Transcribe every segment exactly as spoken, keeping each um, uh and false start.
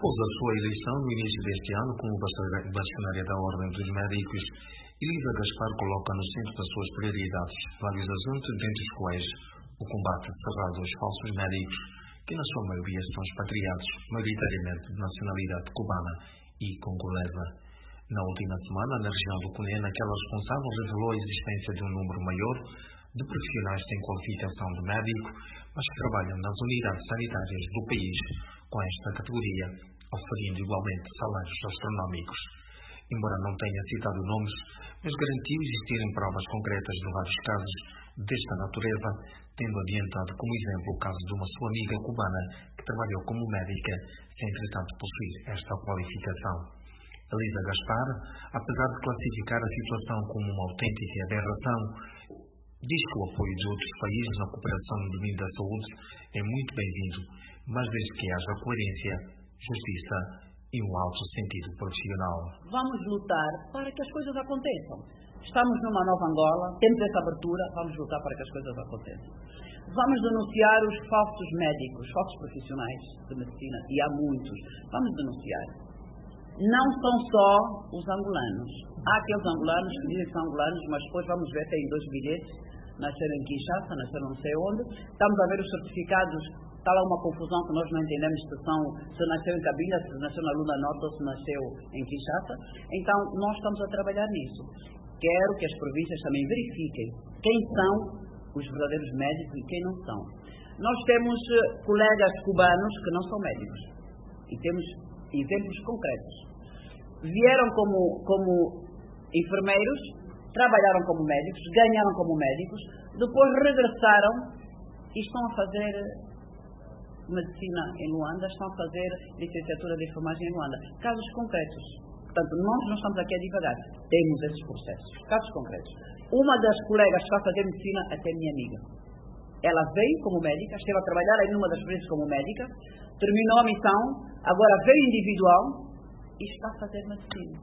Após a sua eleição no início deste ano como bastonária da Ordem dos Médicos, Elisa Gaspar coloca no centro das suas prioridades vários assuntos, dentre os quais o combate cerrado aos falsos médicos, que na sua maioria são expatriados, maioritariamente de nacionalidade cubana e congolesa. Na última semana, na região do Cunha, aquela responsável revelou a existência de um número maior de profissionais sem qualificação de médico, mas que trabalham nas unidades sanitárias do país com esta categoria, oferindo igualmente salários astronómicos. Embora não tenha citado nomes, mas garantiu existirem provas concretas de vários casos desta natureza, tendo adiantado como exemplo o caso de uma sua amiga cubana que trabalhou como médica sem, entretanto, possuir esta qualificação. Elisa Gaspar, apesar de classificar a situação como uma autêntica aberração, diz que o apoio de outros países na cooperação no domínio da saúde é muito bem-vindo, mas desde que haja coerência, justiça e um alto sentido profissional. Vamos lutar para que as coisas aconteçam. Estamos numa nova Angola, temos essa abertura, vamos lutar para que as coisas aconteçam. Vamos denunciar os falsos médicos, falsos profissionais de medicina, e há muitos. Vamos denunciar. Não são só os angolanos. Há aqueles angolanos que dizem que são angolanos, mas depois vamos ver, têm dois bilhetes, nasceram em Kinshasa, nasceram não sei onde. Estamos a ver os certificados, está lá uma confusão que nós não entendemos se, são, se nasceu em Cabinda, se nasceu na Luna Norte ou se nasceu em Kinshasa. Então, nós estamos a trabalhar nisso. Quero que as províncias também verifiquem quem são os verdadeiros médicos e quem não são. Nós temos colegas cubanos que não são médicos. E temos exemplos concretos. Vieram como, como enfermeiros, trabalharam como médicos, ganharam como médicos, depois regressaram e estão a fazer medicina em Luanda, estão a fazer licenciatura de enfermagem em Luanda. Casos concretos. Portanto, nós não estamos aqui a divagar. Temos esses processos. Casos concretos. Uma das colegas que está a fazer medicina, até minha amiga. Ela veio como médica, esteve a trabalhar em uma das províncias como médica, terminou a missão, agora veio individual e está a fazer medicina.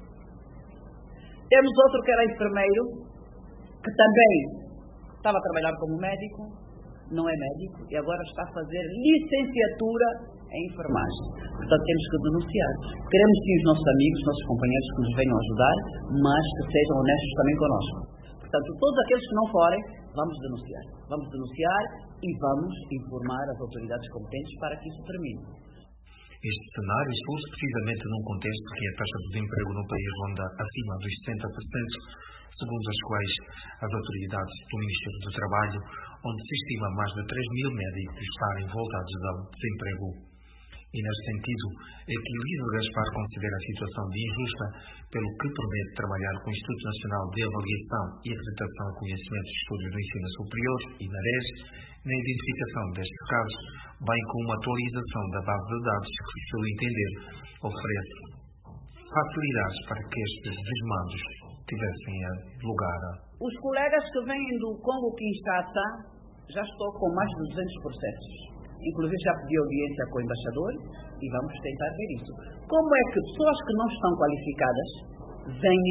Temos outro que era enfermeiro, que também estava a trabalhar como médico, não é médico, e agora está a fazer licenciatura em enfermagem. Portanto, temos que denunciar. Queremos sim os nossos amigos, os nossos companheiros que nos venham ajudar, mas que sejam honestos também conosco. Portanto, todos aqueles que não forem, vamos denunciar. Vamos denunciar e vamos informar as autoridades competentes para que isso termine. Este cenário surge precisamente num contexto que a taxa de desemprego no país ronda acima dos sessenta por cento, segundo as quais as autoridades do Ministério do Trabalho, onde se estima mais de três mil médicos estarem voltados ao desemprego. E, neste sentido, é que Elisa Gaspar considera a situação de injusta, pelo que promete trabalhar com o Instituto Nacional de Avaliação e Acreditação de Conhecimentos e Estudos do Ensino Superior, INARES, na identificação destes casos, bem como uma atualização da base de dados que, se eu entender, oferece facilidades para que estes desmandos tivessem lugar. Os colegas que vêm do Congo-Kinshasa, já estou com mais de duzentos processos. Inclusive já pedi audiência com o embaixador e vamos tentar ver isso. Como é que pessoas que não estão qualificadas vêm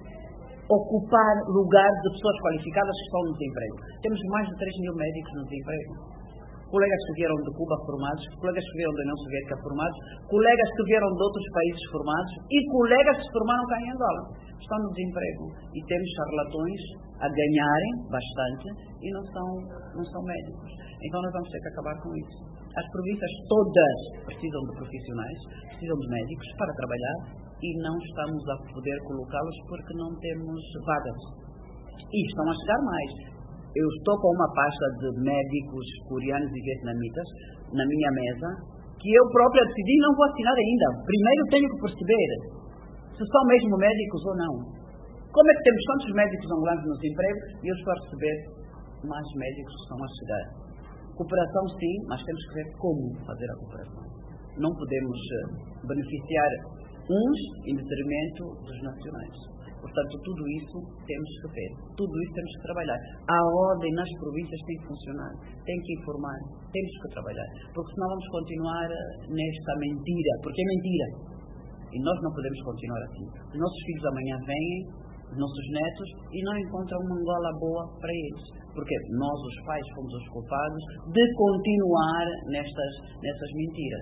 ocupar lugares de pessoas qualificadas que estão no desemprego? Temos mais de três mil médicos no desemprego. Colegas que vieram de Cuba formados, colegas que vieram da União Soviética formados, colegas que vieram de outros países formados e colegas que se formaram cá em Angola. Estão no desemprego. E temos charlatões a ganharem bastante e não são, não são médicos. Então nós vamos ter que acabar com isso. As províncias todas precisam de profissionais, precisam de médicos para trabalhar e não estamos a poder colocá-los porque não temos vagas. E estão a chegar mais. Eu estou com uma pasta de médicos coreanos e vietnamitas na minha mesa, que eu própria decidi não vou assinar ainda. Primeiro tenho que perceber se são mesmo médicos ou não. Como é que temos tantos médicos angolanos no desemprego e eu estou a receber mais médicos que estão a chegar? Cooperação sim, mas temos que ver como fazer a cooperação. Não podemos beneficiar uns em detrimento dos nacionais. Portanto, tudo isso temos que ver, tudo isso temos que trabalhar. A ordem nas províncias tem que funcionar, tem que informar, temos que trabalhar, porque senão vamos continuar nesta mentira, porque é mentira. E nós não podemos continuar assim. Os nossos filhos amanhã vêm, os nossos netos, e não encontram uma Angola boa para eles. Porque nós, os pais, fomos os culpados de continuar nestas, nessas mentiras.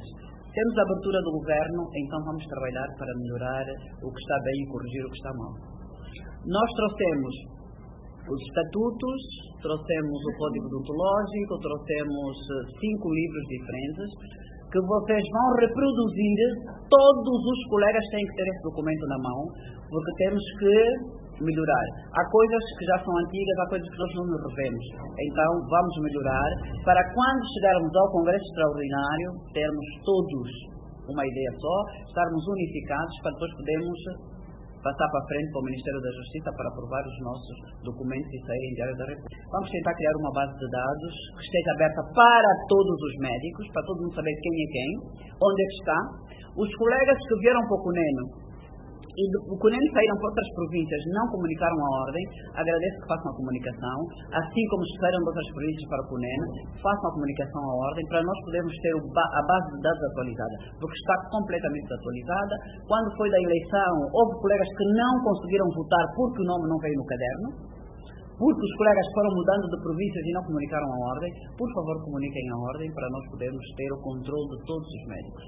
Temos a abertura do governo, então vamos trabalhar para melhorar o que está bem e corrigir o que está mal. Nós trouxemos os estatutos, trouxemos o código deontológico, trouxemos cinco livros diferentes que vocês vão reproduzir. Todos os colegas têm que ter esse documento na mão, porque temos que melhorar. Há coisas que já são antigas, há coisas que nós não nos revemos. Então, vamos melhorar para quando chegarmos ao Congresso Extraordinário, termos todos uma ideia só, estarmos unificados para depois podermos passar para frente para o Ministério da Justiça para aprovar os nossos documentos e saírem em Diário da República. Vamos tentar criar uma base de dados que esteja aberta para todos os médicos, para todo mundo saber quem é quem, onde é que está. Os colegas que vieram para o Cuneno e do Cuneno saíram para outras províncias, não comunicaram a ordem, agradeço que façam a comunicação, assim como saíram de outras províncias para o Cuneno, façam a comunicação à ordem, para nós podermos ter a base de dados atualizada, porque está completamente desatualizada. Quando foi da eleição, houve colegas que não conseguiram votar porque o nome não veio no caderno, porque os colegas foram mudando de províncias e não comunicaram a ordem. Por favor, comuniquem a ordem para nós podermos ter o controle de todos os médicos.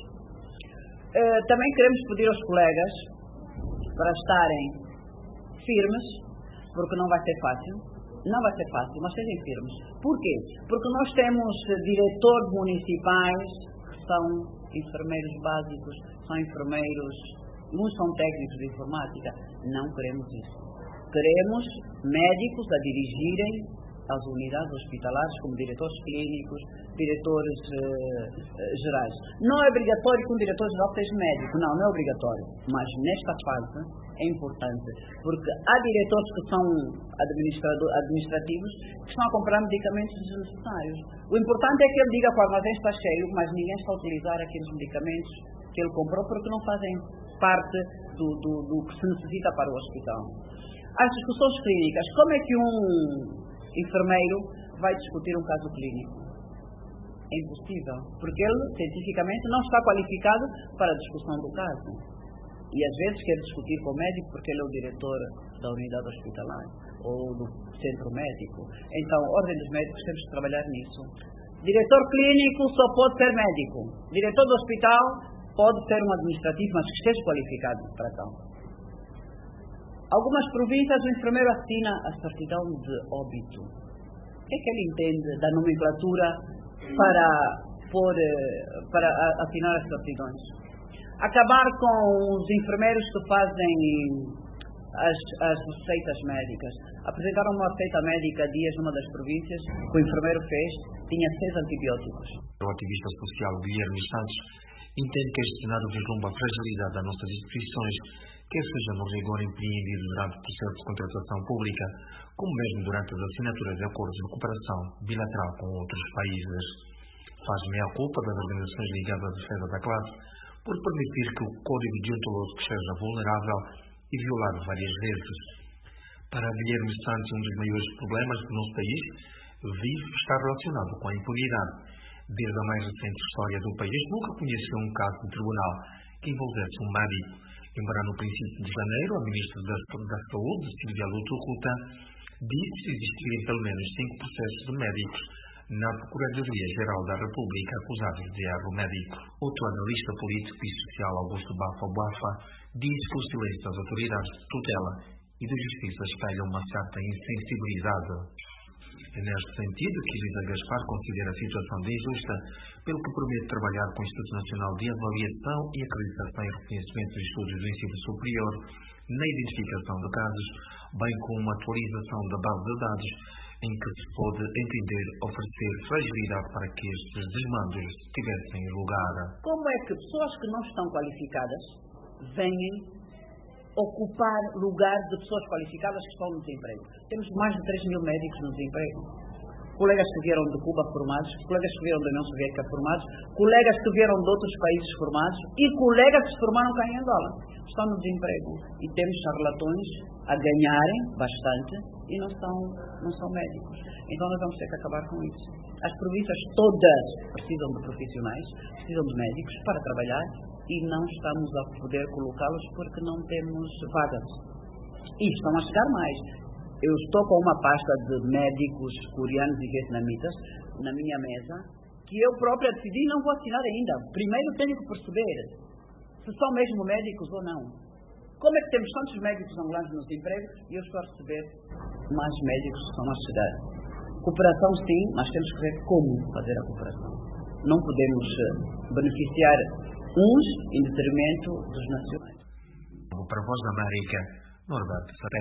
Uh, também queremos pedir aos colegas para estarem firmes, porque não vai ser fácil, não vai ser fácil, mas sejam firmes. Por quê? Porque nós temos diretores municipais que são enfermeiros básicos, são enfermeiros, uns são técnicos de informática. Não queremos isso. Queremos médicos a dirigirem as unidades hospitalares como diretores clínicos, diretores uh, uh, gerais. Não é obrigatório que um diretor geral seja médico, não, não é obrigatório. Mas nesta fase é importante, porque há diretores que são administrativos que estão a comprar medicamentos desnecessários. O importante é que ele diga que o armazém está cheio, mas ninguém está a utilizar aqueles medicamentos que ele comprou porque não fazem parte do, do, do que se necessita para o hospital. As discussões clínicas, como é que um enfermeiro vai discutir um caso clínico? É impossível, porque ele cientificamente não está qualificado para a discussão do caso. E às vezes quer discutir com o médico porque ele é o diretor da unidade hospitalar ou do centro médico. Então, a ordem dos médicos, temos que trabalhar nisso. Diretor clínico só pode ser médico. Diretor do hospital pode ser um administrativo, mas que esteja qualificado para tal. Algumas províncias o enfermeiro assina a certidão de óbito. O que é que ele entende da nomenclatura para, por, para assinar as certidões? Acabar com os enfermeiros que fazem as, as receitas médicas. Apresentaram uma receita médica há dias numa das províncias que o enfermeiro fez, tinha seis antibióticos. O ativista social Guilherme Santos entende que este cenário vislumbra a fragilidade das nossas instituições, quer seja no rigor empreendido durante o processo de contratação pública, como mesmo durante as assinaturas de acordos de cooperação bilateral com outros países. Faz meia-culpa das organizações ligadas à defesa da classe por permitir que o código deontológico seja vulnerável e violado várias vezes. Para Guilherme Santos, um dos maiores problemas do nosso país vive está relacionado com a impunidade. Desde a mais recente história do país, nunca conheceu um caso de tribunal que envolvesse um médico. Embora no princípio de janeiro, a ministra da, da Saúde, Silvia Luto-Ruta, disse existirem pelo menos cinco processos de médicos na Procuradoria-Geral da República acusados de erro médico. Outro analista político e social, Augusto Bafa Bafa, diz que o silêncio das autoridades de tutela e de justiça espelha uma certa insensibilidade. É neste sentido que Elisa Gaspar considera a situação de injusta, pelo que promete trabalhar com o Instituto Nacional de Avaliação e Acreditação e Reconhecimento dos Estudos do Ensino Superior na identificação de casos, bem como uma atualização da base de dados em que se pode entender oferecer fragilidade para que estes desmandos tivessem lugar. Como é que pessoas que não estão qualificadas venham ocupar lugares de pessoas qualificadas que estão no desemprego? Temos mais de três mil médicos no desemprego. Colegas que vieram de Cuba formados, colegas que vieram da União Soviética formados, colegas que vieram de outros países formados e colegas que se formaram cá em Angola. Estão no desemprego. E temos charlatões a ganharem bastante e não são, não são médicos. Então nós vamos ter que acabar com isso. As províncias todas precisam de profissionais, precisam de médicos para trabalhar e não estamos a poder colocá-los porque não temos vagas. E estão a chegar mais. Eu estou com uma pasta de médicos coreanos e vietnamitas na minha mesa que eu própria decidi não vou assinar ainda. Primeiro tenho que perceber se são mesmo médicos ou não. Como é que temos tantos médicos angolanos nos empregos e eu estou a receber mais médicos que estão a chegar? Cooperação sim, mas temos que ver como fazer a cooperação. Não podemos beneficiar uns em detrimento dos nacionais. Para a Voz da América, Norberto Ferreira.